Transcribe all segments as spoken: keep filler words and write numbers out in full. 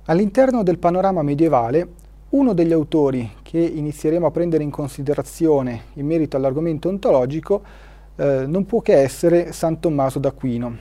All'interno del panorama medievale, uno degli autori che inizieremo a prendere in considerazione in merito all'argomento ontologico eh, non può che essere San Tommaso d'Aquino.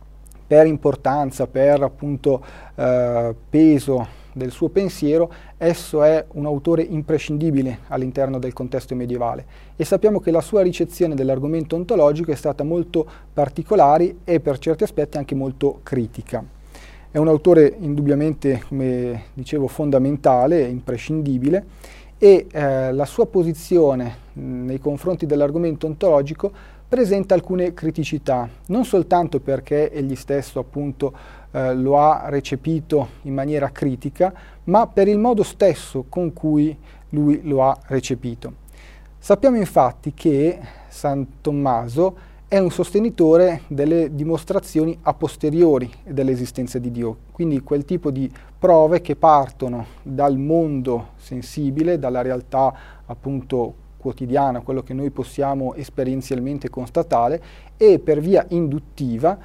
Per importanza, per appunto eh, peso del suo pensiero, esso è un autore imprescindibile all'interno del contesto medievale e sappiamo che la sua ricezione dell'argomento ontologico è stata molto particolare e per certi aspetti anche molto critica. È un autore indubbiamente, come dicevo, fondamentale, imprescindibile e eh, la sua posizione mh, nei confronti dell'argomento ontologico presenta alcune criticità, non soltanto perché egli stesso appunto eh, lo ha recepito in maniera critica, ma per il modo stesso con cui lui lo ha recepito. Sappiamo infatti che San Tommaso è un sostenitore delle dimostrazioni a posteriori dell'esistenza di Dio, quindi quel tipo di prove che partono dal mondo sensibile, dalla realtà appunto quotidiana, quello che noi possiamo esperienzialmente constatare, e per via induttiva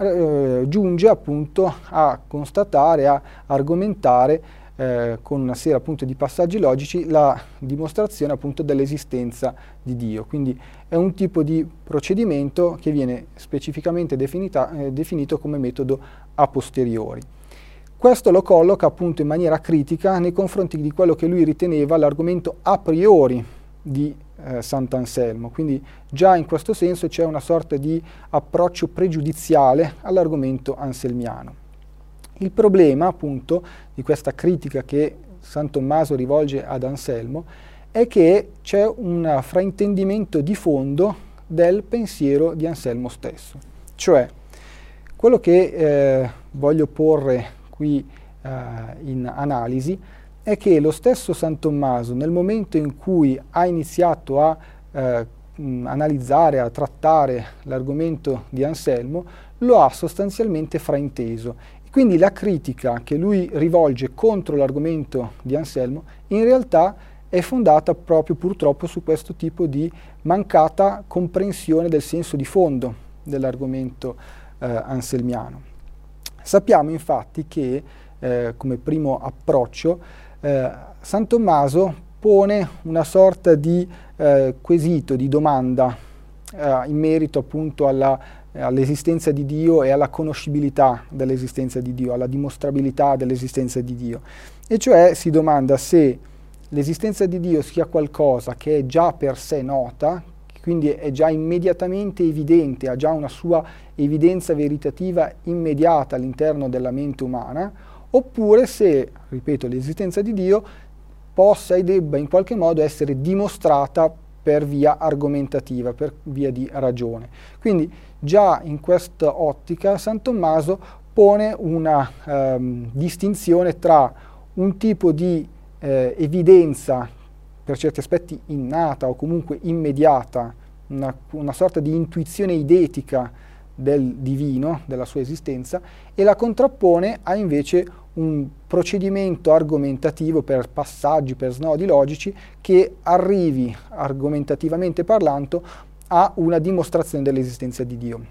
eh, giunge appunto a constatare, a argomentare eh, con una serie appunto di passaggi logici la dimostrazione appunto dell'esistenza di Dio. Quindi è un tipo di procedimento che viene specificamente definita, eh, definito come metodo a posteriori. Questo lo colloca appunto in maniera critica nei confronti di quello che lui riteneva l'argomento a priori di eh, Sant'Anselmo, quindi già in questo senso c'è una sorta di approccio pregiudiziale all'argomento anselmiano. Il problema appunto di questa critica che San Tommaso rivolge ad Anselmo è che c'è un fraintendimento di fondo del pensiero di Anselmo stesso. Cioè, quello che eh, voglio porre qui eh, in analisi è che lo stesso San Tommaso, nel momento in cui ha iniziato a eh, mh, analizzare, a trattare l'argomento di Anselmo, lo ha sostanzialmente frainteso. Quindi la critica che lui rivolge contro l'argomento di Anselmo in realtà è fondata proprio purtroppo su questo tipo di mancata comprensione del senso di fondo dell'argomento eh, anselmiano. Sappiamo infatti che, eh, come primo approccio, eh, San Tommaso pone una sorta di eh, quesito, di domanda eh, in merito appunto alla all'esistenza di Dio e alla conoscibilità dell'esistenza di Dio, alla dimostrabilità dell'esistenza di Dio. E cioè si domanda se l'esistenza di Dio sia qualcosa che è già per sé nota, quindi è già immediatamente evidente, ha già una sua evidenza veritativa immediata all'interno della mente umana, oppure se, ripeto, l'esistenza di Dio possa e debba in qualche modo essere dimostrata per via argomentativa, per via di ragione. Quindi già in questa ottica San Tommaso pone una ehm, distinzione tra un tipo di eh, evidenza per certi aspetti innata o comunque immediata, una, una sorta di intuizione eidetica del divino, della sua esistenza, e la contrappone a invece un procedimento argomentativo per passaggi, per snodi logici, che arrivi argomentativamente parlando a una dimostrazione dell'esistenza di Dio.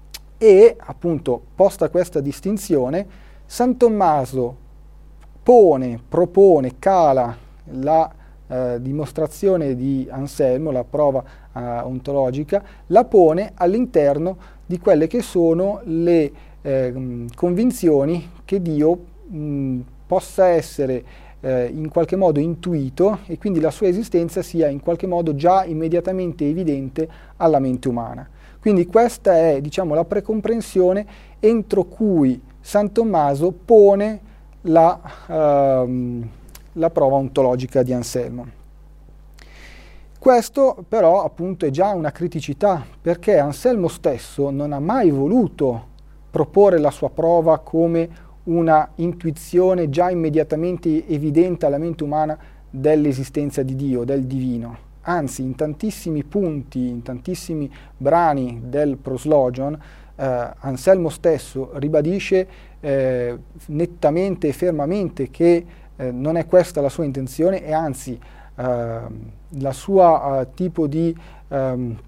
E appunto, posta questa distinzione, San Tommaso pone, propone, cala la eh, dimostrazione di Anselmo, la prova eh, ontologica, la pone all'interno di quelle che sono le eh, convinzioni che Dio mh, possa essere eh, in qualche modo intuito e quindi la sua esistenza sia in qualche modo già immediatamente evidente alla mente umana. Quindi questa è, diciamo, la precomprensione entro cui San Tommaso pone la, ehm, la prova ontologica di Anselmo. Questo però appunto è già una criticità, perché Anselmo stesso non ha mai voluto proporre la sua prova come una intuizione già immediatamente evidente alla mente umana dell'esistenza di Dio, del divino. Anzi, in tantissimi punti, in tantissimi brani del Proslogion, eh, Anselmo stesso ribadisce eh, nettamente e fermamente che eh, non è questa la sua intenzione e anzi eh, la sua uh, tipo di um,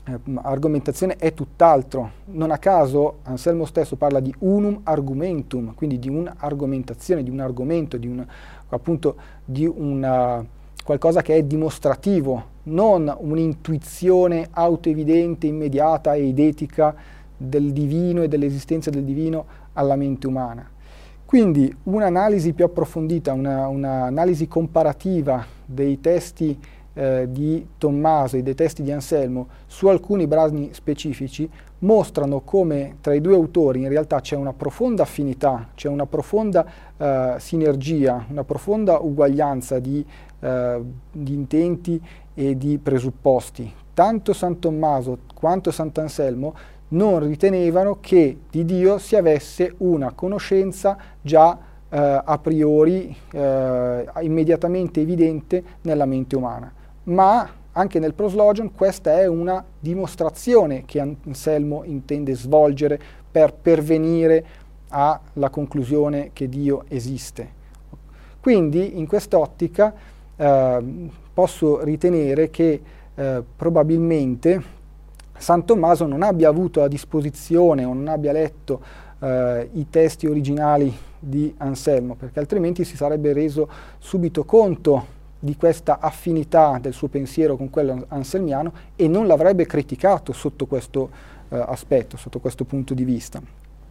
eh, argomentazione è tutt'altro. Non a caso Anselmo stesso parla di unum argumentum, quindi di un'argomentazione, di un argomento, di un, appunto di una, qualcosa che è dimostrativo, non un'intuizione autoevidente, immediata e eidetica del divino e dell'esistenza del divino alla mente umana. Quindi un'analisi più approfondita, una, un'analisi comparativa dei testi eh, di Tommaso e dei testi di Anselmo su alcuni brani specifici mostrano come tra i due autori in realtà c'è una profonda affinità, c'è una profonda eh, sinergia, una profonda uguaglianza di, eh, di intenti e di presupposti. Tanto San Tommaso quanto Sant'Anselmo non ritenevano che di Dio si avesse una conoscenza già eh, a priori eh, immediatamente evidente nella mente umana, ma anche nel proslogion questa è una dimostrazione che Anselmo intende svolgere per pervenire alla conclusione che Dio esiste. Quindi in quest'ottica eh, posso ritenere che eh, probabilmente San Tommaso non abbia avuto a disposizione o non abbia letto eh, i testi originali di Anselmo, perché altrimenti si sarebbe reso subito conto di questa affinità del suo pensiero con quello anselmiano e non l'avrebbe criticato sotto questo eh, aspetto, sotto questo punto di vista.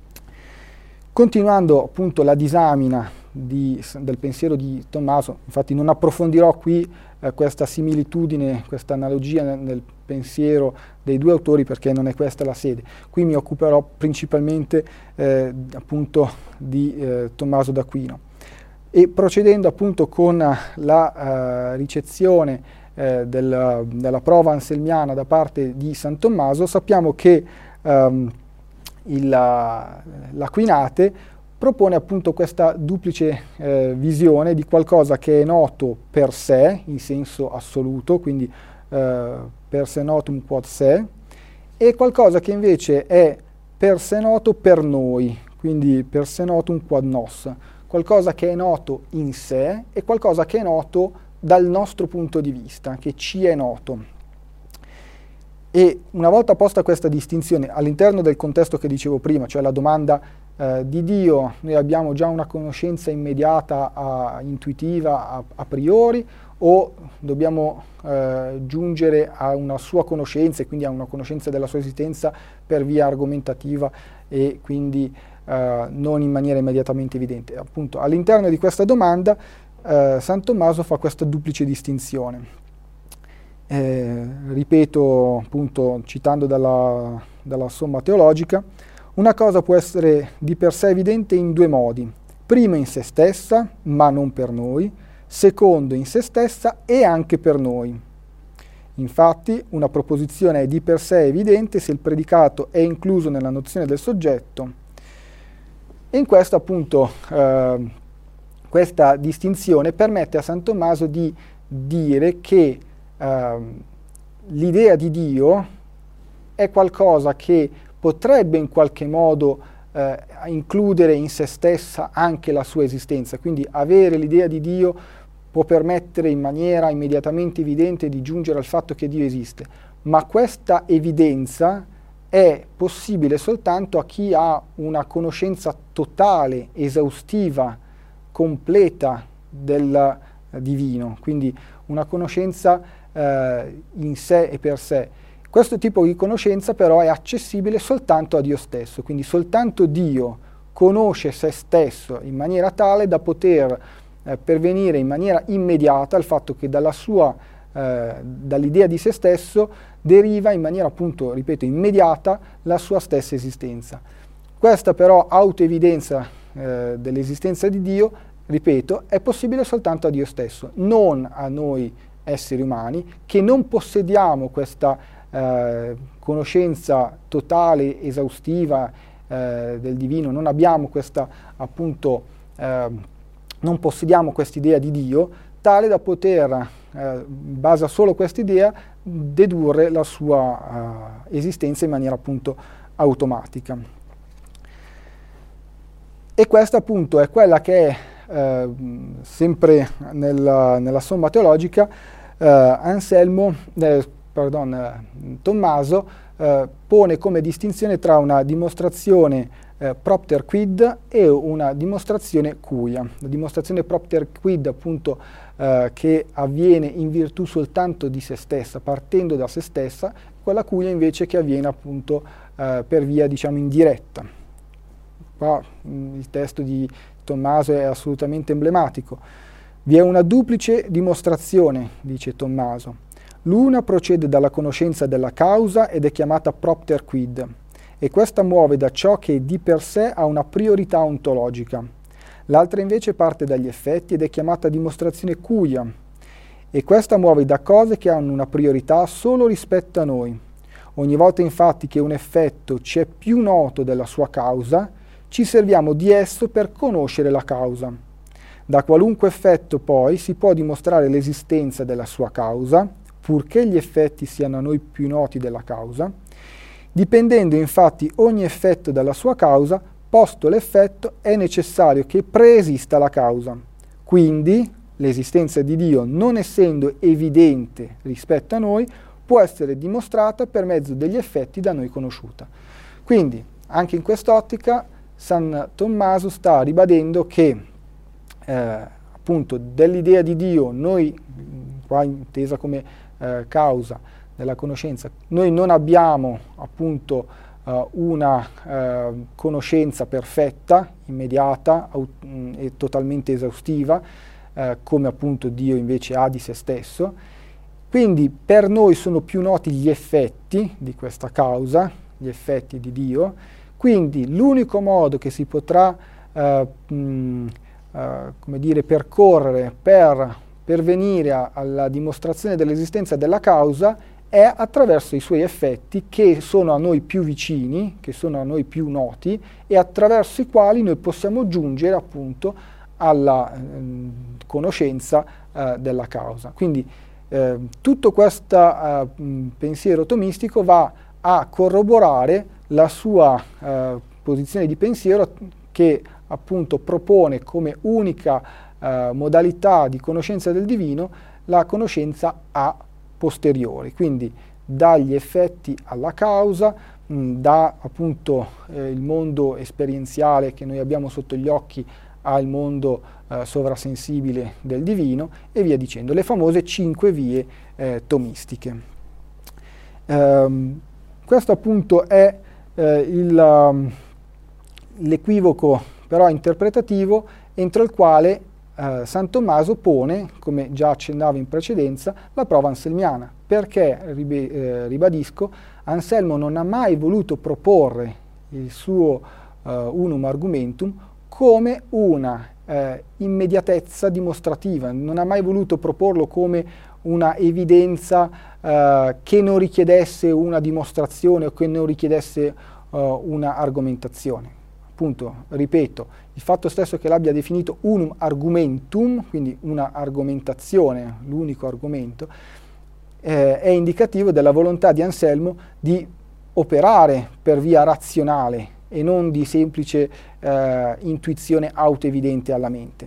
Continuando appunto la disamina di, del pensiero di Tommaso, infatti non approfondirò qui eh, questa similitudine, questa analogia nel, nel pensiero dei due autori perché non è questa la sede. Qui mi occuperò principalmente eh, appunto di eh, Tommaso d'Aquino. E procedendo appunto con la uh, ricezione eh, del, della prova anselmiana da parte di San Tommaso, sappiamo che um, il, l'Aquinate propone appunto questa duplice eh, visione di qualcosa che è noto per sé, in senso assoluto, quindi eh, per se notum quod se, e qualcosa che invece è per se noto per noi, quindi per se notum quod nos, qualcosa che è noto in sé e qualcosa che è noto dal nostro punto di vista, che ci è noto. E una volta posta questa distinzione all'interno del contesto che dicevo prima, cioè la domanda eh, di Dio, noi abbiamo già una conoscenza immediata, a, intuitiva a, a priori, o dobbiamo eh, giungere a una sua conoscenza e quindi a una conoscenza della sua esistenza per via argomentativa e quindi Uh, non in maniera immediatamente evidente. Appunto, all'interno di questa domanda uh, San Tommaso fa questa duplice distinzione. Eh, ripeto, appunto, citando dalla, dalla Somma Teologica, una cosa può essere di per sé evidente in due modi. Primo in se stessa, ma non per noi, secondo in se stessa e anche per noi. Infatti, una proposizione è di per sé evidente se il predicato è incluso nella nozione del soggetto. E in questo appunto eh, questa distinzione permette a San Tommaso di dire che eh, l'idea di Dio è qualcosa che potrebbe in qualche modo eh, includere in se stessa anche la sua esistenza, quindi avere l'idea di Dio può permettere in maniera immediatamente evidente di giungere al fatto che Dio esiste, ma questa evidenza è possibile soltanto a chi ha una conoscenza totale, esaustiva, completa del divino, quindi una conoscenza eh, in sé e per sé. Questo tipo di conoscenza però è accessibile soltanto a Dio stesso, quindi soltanto Dio conosce se stesso in maniera tale da poter eh, pervenire in maniera immediata al fatto che dalla sua, eh, dall'idea di se stesso deriva in maniera appunto, ripeto, immediata la sua stessa esistenza. Questa però autoevidenza eh, dell'esistenza di Dio, ripeto, è possibile soltanto a Dio stesso, non a noi esseri umani che non possediamo questa eh, conoscenza totale, esaustiva eh, del divino, non abbiamo questa appunto, eh, non possediamo quest'idea di Dio tale da poter, eh, in base a solo quest'idea, dedurre la sua uh, esistenza in maniera appunto automatica. E questa appunto è quella che è eh, sempre nella, nella Somma Teologica eh, Anselmo, eh, pardon, eh, Tommaso eh, pone come distinzione tra una dimostrazione eh, propter quid e una dimostrazione cuia. La dimostrazione propter quid, appunto, eh, che avviene in virtù soltanto di se stessa, partendo da se stessa, quella cuia invece che avviene appunto eh, per via, diciamo, indiretta. Qua mh, il testo di Tommaso è assolutamente emblematico. Vi è una duplice dimostrazione, dice Tommaso. L'una procede dalla conoscenza della causa ed è chiamata propter quid, e questa muove da ciò che di per sé ha una priorità ontologica. L'altra invece parte dagli effetti ed è chiamata dimostrazione cuia, e questa muove da cose che hanno una priorità solo rispetto a noi. Ogni volta infatti che un effetto ci è più noto della sua causa, ci serviamo di esso per conoscere la causa. Da qualunque effetto poi si può dimostrare l'esistenza della sua causa, purché gli effetti siano a noi più noti della causa, dipendendo infatti ogni effetto dalla sua causa, posto l'effetto è necessario che preesista la causa. Quindi l'esistenza di Dio, non essendo evidente rispetto a noi, può essere dimostrata per mezzo degli effetti da noi conosciuta. Quindi, anche in quest'ottica, San Tommaso sta ribadendo che eh, appunto dell'idea di Dio, noi, qua intesa come eh, causa della conoscenza, noi non abbiamo appunto eh, una eh, conoscenza perfetta, immediata mh, e totalmente esaustiva, eh, come appunto Dio invece ha di se stesso. Quindi per noi sono più noti gli effetti di questa causa, gli effetti di Dio, quindi l'unico modo che si potrà eh, mh, eh, come dire, percorrere per pervenire a, alla dimostrazione dell'esistenza della causa è attraverso i suoi effetti, che sono a noi più vicini, che sono a noi più noti, e attraverso i quali noi possiamo giungere appunto alla eh, conoscenza eh, della causa. Quindi Eh, tutto questo uh, pensiero tomistico va a corroborare la sua uh, posizione di pensiero, che appunto propone come unica uh, modalità di conoscenza del divino la conoscenza a posteriori, quindi dagli effetti alla causa, mh, da appunto eh, il mondo esperienziale che noi abbiamo sotto gli occhi al mondo eh, sovrasensibile del divino, e via dicendo, le famose cinque vie eh, tomistiche. Ehm, questo appunto è eh, il, um, l'equivoco però interpretativo entro il quale eh, San Tommaso pone, come già accennavo in precedenza, la prova anselmiana, perché, ribe, eh, ribadisco, Anselmo non ha mai voluto proporre il suo uh, unum argumentum come una eh, immediatezza dimostrativa, non ha mai voluto proporlo come una evidenza eh, che non richiedesse una dimostrazione o che non richiedesse uh, una argomentazione. Appunto, ripeto, il fatto stesso che l'abbia definito unum argumentum, quindi una argomentazione, l'unico argomento, eh, è indicativo della volontà di Anselmo di operare per via razionale e non di semplice eh, intuizione autoevidente alla mente.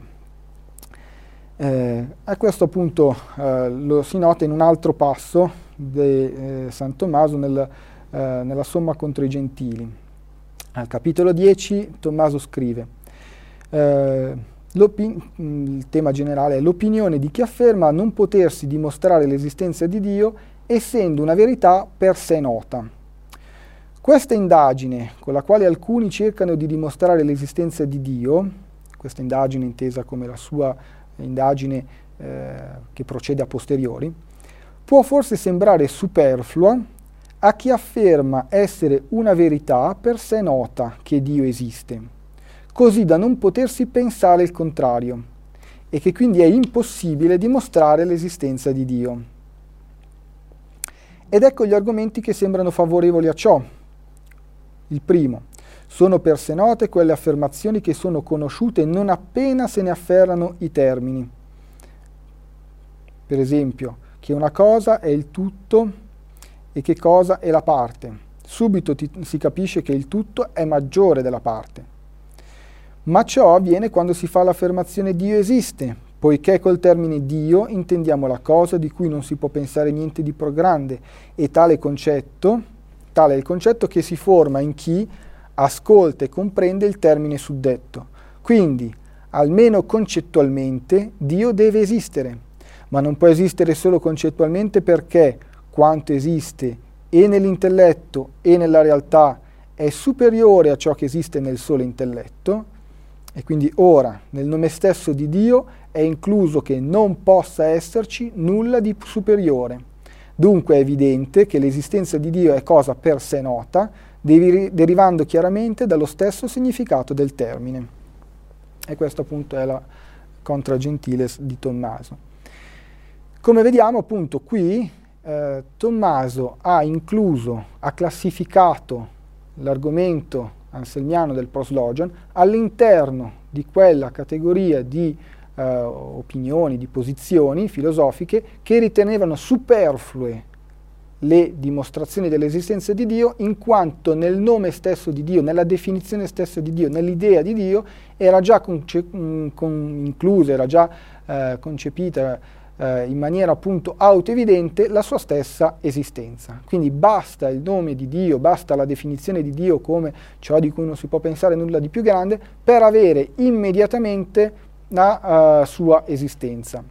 Eh, e questo appunto eh, lo si nota in un altro passo di eh, San Tommaso nel, eh, nella Somma contro i Gentili. Al capitolo dieci Tommaso scrive, eh, il tema generale è l'opinione di chi afferma non potersi dimostrare l'esistenza di Dio essendo una verità per sé nota. Questa indagine, con la quale alcuni cercano di dimostrare l'esistenza di Dio, questa indagine intesa come la sua indagine eh, che procede a posteriori, può forse sembrare superflua a chi afferma essere una verità per sé nota che Dio esiste, così da non potersi pensare il contrario, e che quindi è impossibile dimostrare l'esistenza di Dio. Ed ecco gli argomenti che sembrano favorevoli a ciò. Il primo, sono per sé note quelle affermazioni che sono conosciute non appena se ne afferrano i termini. Per esempio, che una cosa è il tutto e che cosa è la parte. Subito ti, si capisce che il tutto è maggiore della parte. Ma ciò avviene quando si fa l'affermazione Dio esiste, poiché col termine Dio intendiamo la cosa di cui non si può pensare niente di più grande, e tale concetto, tale è il concetto che si forma in chi ascolta e comprende il termine suddetto. Quindi, almeno concettualmente, Dio deve esistere, ma non può esistere solo concettualmente, perché quanto esiste e nell'intelletto e nella realtà è superiore a ciò che esiste nel solo intelletto, e quindi ora nel nome stesso di Dio è incluso che non possa esserci nulla di superiore. Dunque è evidente che l'esistenza di Dio è cosa per sé nota, derivando chiaramente dallo stesso significato del termine. E questo appunto è la Contra Gentiles di Tommaso. Come vediamo appunto qui eh, Tommaso ha incluso, ha classificato l'argomento anselmiano del proslogion all'interno di quella categoria di eh, opinioni, di posizioni filosofiche che ritenevano superflue le dimostrazioni dell'esistenza di Dio, in quanto nel nome stesso di Dio, nella definizione stessa di Dio, nell'idea di Dio, era già conce- con, inclusa, era già eh, concepita eh, in maniera appunto autoevidente la sua stessa esistenza. Quindi basta il nome di Dio, basta la definizione di Dio come ciò di cui non si può pensare nulla di più grande, per avere immediatamente la uh, sua esistenza.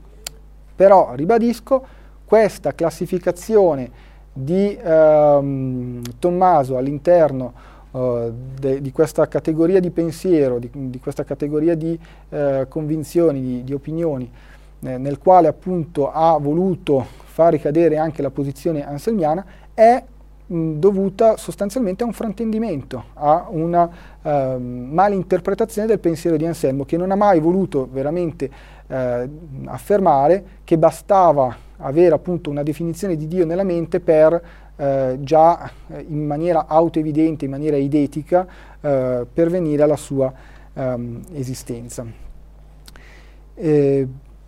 Però, ribadisco, questa classificazione di ehm, Tommaso all'interno eh, de, di questa categoria di pensiero, di, di questa categoria di eh, convinzioni, di, di opinioni, eh, nel quale appunto ha voluto far ricadere anche la posizione anselmiana, è mh, dovuta sostanzialmente a un fraintendimento, a una eh, malinterpretazione del pensiero di Anselmo, che non ha mai voluto veramente eh, affermare che bastava avere appunto una definizione di Dio nella mente per eh, già eh, in maniera autoevidente, in maniera eidetica, eh, pervenire alla sua ehm, esistenza. Eh,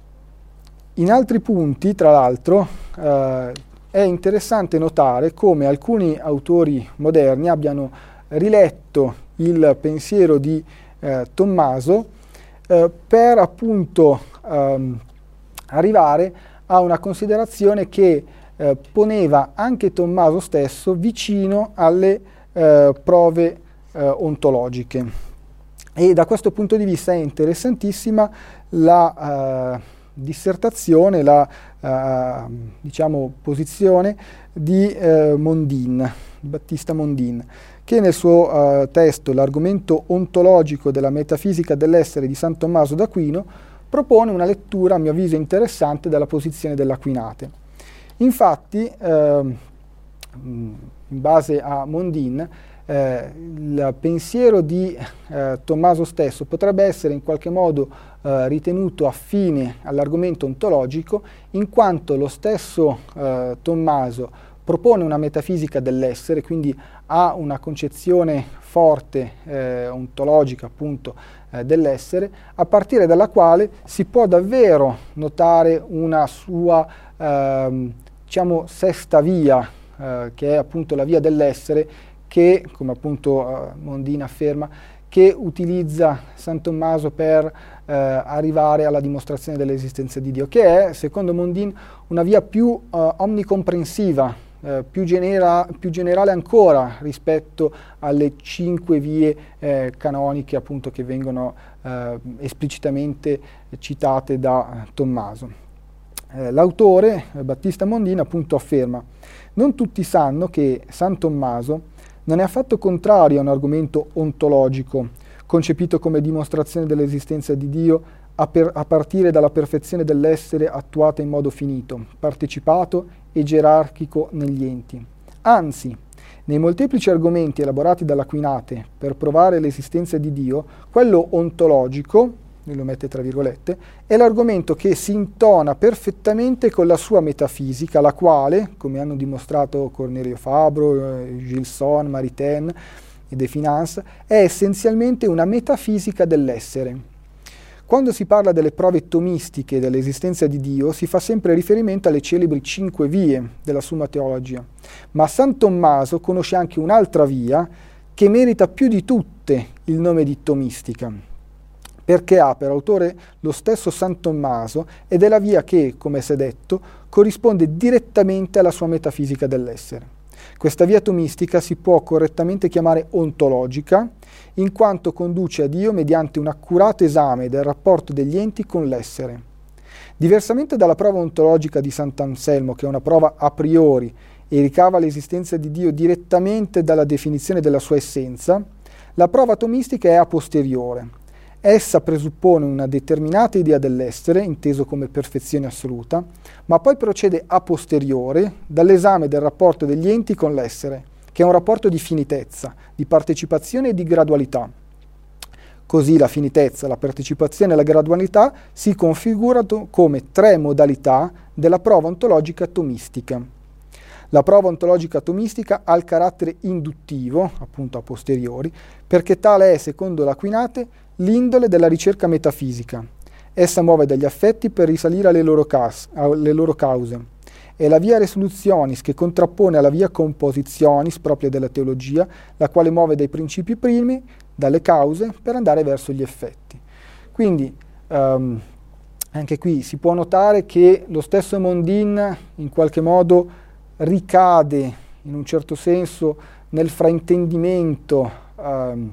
in altri punti, tra l'altro, eh, è interessante notare come alcuni autori moderni abbiano riletto il pensiero di eh, Tommaso eh, per appunto ehm, arrivare a una considerazione che eh, poneva anche Tommaso stesso vicino alle eh, prove eh, ontologiche. E da questo punto di vista è interessantissima la eh, dissertazione, la eh, diciamo, posizione di eh, Mondin, Battista Mondin, che nel suo eh, testo L'argomento ontologico della metafisica dell'essere di San Tommaso d'Aquino propone una lettura, a mio avviso, interessante della posizione dell'Aquinate. Infatti, eh, in base a Mondin, eh, il pensiero di eh, Tommaso stesso potrebbe essere in qualche modo eh, ritenuto affine all'argomento ontologico, in quanto lo stesso eh, Tommaso propone una metafisica dell'essere, quindi ha una concezione forte, eh, ontologica appunto, eh, dell'essere, a partire dalla quale si può davvero notare una sua, eh, diciamo, sesta via, eh, che è appunto la via dell'essere, che, come appunto eh, Mondin afferma, che utilizza San Tommaso per eh, arrivare alla dimostrazione dell'esistenza di Dio, che è, secondo Mondin, una via più eh, omnicomprensiva, Eh, più, genera, più generale ancora rispetto alle cinque vie eh, canoniche appunto che vengono eh, esplicitamente citate da Tommaso. Eh, l'autore, eh, Battista Mondin, appunto afferma: non tutti sanno che San Tommaso non è affatto contrario a un argomento ontologico, concepito come dimostrazione dell'esistenza di Dio a, per, a partire dalla perfezione dell'essere attuata in modo finito, partecipato e gerarchico negli enti. Anzi, nei molteplici argomenti elaborati dall'Aquinate per provare l'esistenza di Dio, quello ontologico, lui lo mette tra virgolette, è l'argomento che si intona perfettamente con la sua metafisica, la quale, come hanno dimostrato Cornelio Fabro, eh, Gilson, Maritain e De Finance, è essenzialmente una metafisica dell'essere. Quando si parla delle prove tomistiche dell'esistenza di Dio, si fa sempre riferimento alle celebri cinque vie della Summa Theologia, ma San Tommaso conosce anche un'altra via che merita più di tutte il nome di tomistica. perché ha per autore lo stesso San Tommaso ed è la via che, come si è detto, corrisponde direttamente alla sua metafisica dell'essere. Questa via tomistica si può correttamente chiamare ontologica, in quanto conduce a Dio mediante un accurato esame del rapporto degli enti con l'essere. Diversamente dalla prova ontologica di Sant'Anselmo, che è una prova a priori e ricava l'esistenza di Dio direttamente dalla definizione della sua essenza, la prova tomistica è a posteriore. Essa presuppone una determinata idea dell'essere, inteso come perfezione assoluta, ma poi procede a posteriore dall'esame del rapporto degli enti con l'essere, che è un rapporto di finitezza, di partecipazione e di gradualità. Così la finitezza, la partecipazione e la gradualità si configurano come tre modalità della prova ontologica tomistica. La prova ontologica tomistica ha il carattere induttivo, appunto a posteriori, perché tale è, secondo l'Aquinate, l'indole della ricerca metafisica. Essa muove dagli affetti per risalire alle loro, cas- alle loro cause. È la via resolutionis che contrappone alla via compositionis propria della teologia, la quale muove dai principi primi, dalle cause, per andare verso gli effetti. Quindi, um, anche qui si può notare che lo stesso Mondin in qualche modo ricade in un certo senso nel fraintendimento um,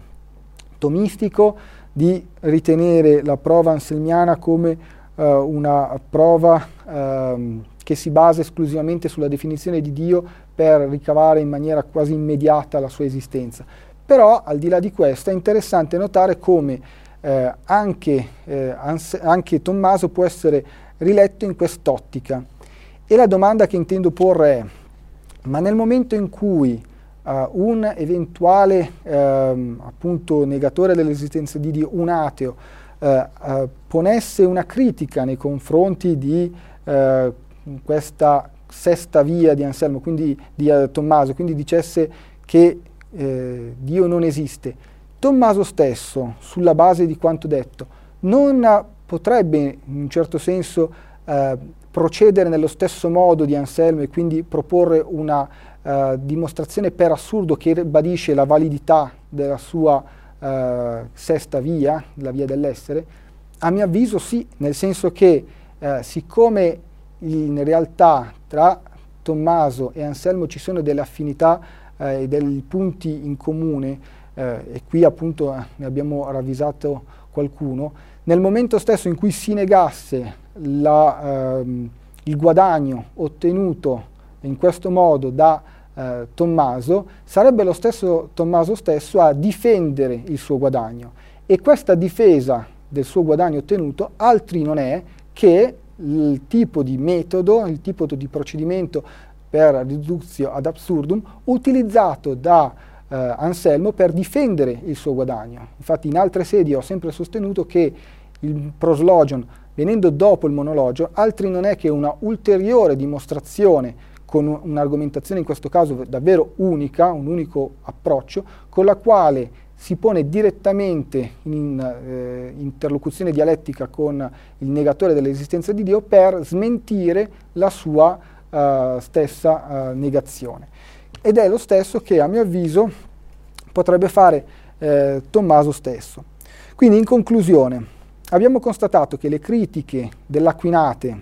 tomistico di ritenere la prova anselmiana come uh, una prova uh, che si basa esclusivamente sulla definizione di Dio per ricavare in maniera quasi immediata la sua esistenza. Però, al di là di questo, è interessante notare come eh, anche, eh, Ans- anche Tommaso può essere riletto in quest'ottica. E la domanda che intendo porre è: ma nel momento in cui Uh, un eventuale uh, appunto negatore dell'esistenza di Dio, un ateo, uh, uh, ponesse una critica nei confronti di uh, questa sesta via di Anselmo, quindi di uh, Tommaso, quindi dicesse che uh, Dio non esiste, Tommaso stesso, sulla base di quanto detto, non uh, potrebbe in un certo senso uh, procedere nello stesso modo di Anselmo e quindi proporre una Uh, dimostrazione per assurdo che ribadisce la validità della sua uh, sesta via, la via dell'essere? A mio avviso sì, nel senso che uh, siccome in realtà tra Tommaso e Anselmo ci sono delle affinità uh, e dei punti in comune, uh, e qui appunto ne abbiamo ravvisato qualcuno, nel momento stesso in cui si negasse la, uh, il guadagno ottenuto in questo modo da eh, Tommaso, sarebbe lo stesso Tommaso stesso a difendere il suo guadagno, e questa difesa del suo guadagno ottenuto altri non è che il tipo di metodo, il tipo di procedimento per riduzione ad absurdum utilizzato da eh, Anselmo per difendere il suo guadagno. Infatti in altre sedi ho sempre sostenuto che il proslogion, venendo dopo il monologio, altri non è che una ulteriore dimostrazione con un'argomentazione in questo caso davvero unica, un unico approccio, con la quale si pone direttamente in eh, interlocuzione dialettica con il negatore dell'esistenza di Dio per smentire la sua eh, stessa eh, negazione. Ed è lo stesso che, a mio avviso, potrebbe fare eh, Tommaso stesso. Quindi, in conclusione, abbiamo constatato che le critiche dell'Aquinate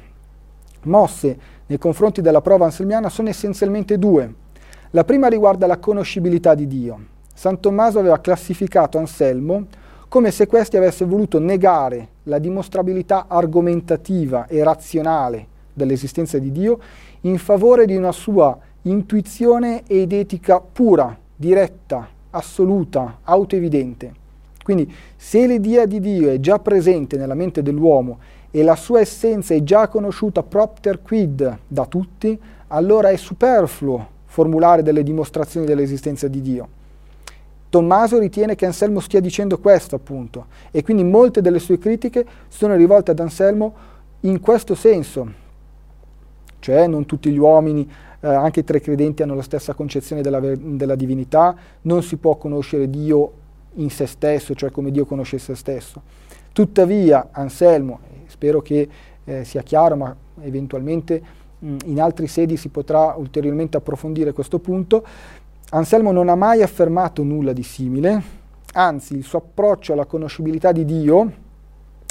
mosse nei confronti della prova anselmiana sono essenzialmente due. La prima riguarda la conoscibilità di Dio. San Tommaso aveva classificato Anselmo come se questi avesse voluto negare la dimostrabilità argomentativa e razionale dell'esistenza di Dio in favore di una sua intuizione ed etica pura, diretta, assoluta, autoevidente. Quindi, se l'idea di Dio è già presente nella mente dell'uomo e la sua essenza è già conosciuta propter quid da tutti, allora è superfluo formulare delle dimostrazioni dell'esistenza di Dio. Tommaso ritiene che Anselmo stia dicendo questo, appunto, e quindi molte delle sue critiche sono rivolte ad Anselmo in questo senso, cioè non tutti gli uomini, eh, anche tra i credenti, hanno la stessa concezione della, della divinità, non si può conoscere Dio in se stesso, cioè come Dio conosce se stesso. Tuttavia Anselmo, spero che eh, sia chiaro, ma eventualmente mh, in altri sedi si potrà ulteriormente approfondire questo punto, Anselmo non ha mai affermato nulla di simile, anzi il suo approccio alla conoscibilità di Dio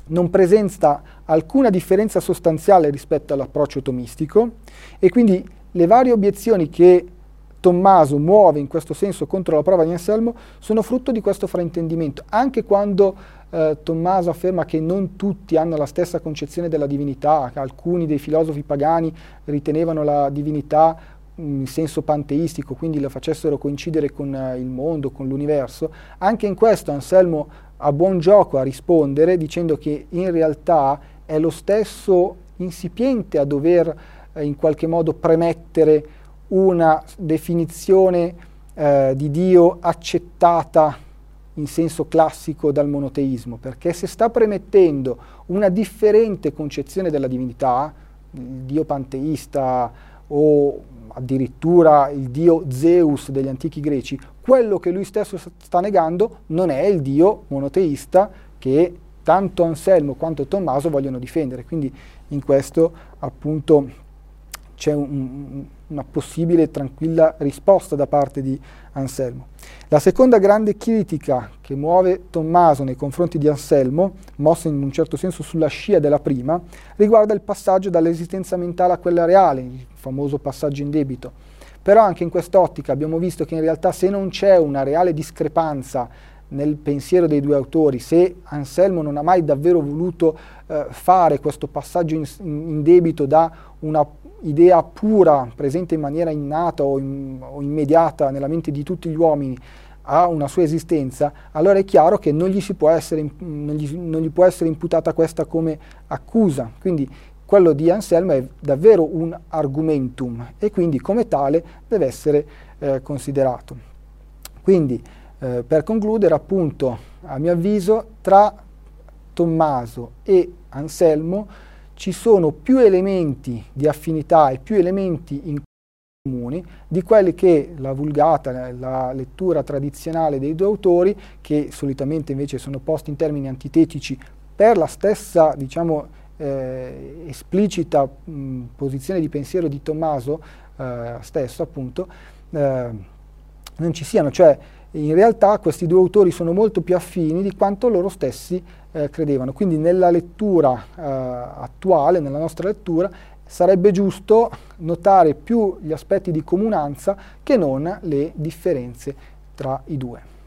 non presenta alcuna differenza sostanziale rispetto all'approccio tomistico, e quindi le varie obiezioni che Tommaso muove in questo senso contro la prova di Anselmo sono frutto di questo fraintendimento. Anche quando eh, Tommaso afferma che non tutti hanno la stessa concezione della divinità, che alcuni dei filosofi pagani ritenevano la divinità in senso panteistico, quindi la facessero coincidere con eh, il mondo, con l'universo, anche in questo Anselmo ha buon gioco a rispondere dicendo che in realtà è lo stesso insipiente a dover eh, in qualche modo premettere una definizione eh, di Dio accettata in senso classico dal monoteismo, perché se sta premettendo una differente concezione della divinità, il Dio panteista o addirittura il Dio Zeus degli antichi greci, quello che lui stesso sta negando non è il Dio monoteista che tanto Anselmo quanto Tommaso vogliono difendere. Quindi in questo appunto c'è un, una possibile e tranquilla risposta da parte di Anselmo. La seconda grande critica che muove Tommaso nei confronti di Anselmo, mossa in un certo senso sulla scia della prima, riguarda il passaggio dall'esistenza mentale a quella reale, il famoso passaggio in debito. Però anche in quest'ottica abbiamo visto che in realtà se non c'è una reale discrepanza nel pensiero dei due autori, se Anselmo non ha mai davvero voluto eh, fare questo passaggio in, in debito da una idea pura, presente in maniera innata o, in, o immediata nella mente di tutti gli uomini, a una sua esistenza, allora è chiaro che non gli, si può essere, non gli, non gli può essere imputata questa come accusa. Quindi quello di Anselmo è davvero un argumentum e quindi come tale deve essere eh, considerato. Quindi eh, per concludere, appunto, a mio avviso, tra Tommaso e Anselmo ci sono più elementi di affinità e più elementi in comuni di quelli che la vulgata, la lettura tradizionale dei due autori, che solitamente invece sono posti in termini antitetici per la stessa, diciamo, eh, esplicita mh, posizione di pensiero di Tommaso eh, stesso, appunto, eh, non ci siano. Cioè, in realtà questi due autori sono molto più affini di quanto loro stessi eh, credevano. Quindi nella lettura eh, attuale, nella nostra lettura, sarebbe giusto notare più gli aspetti di comunanza che non le differenze tra i due.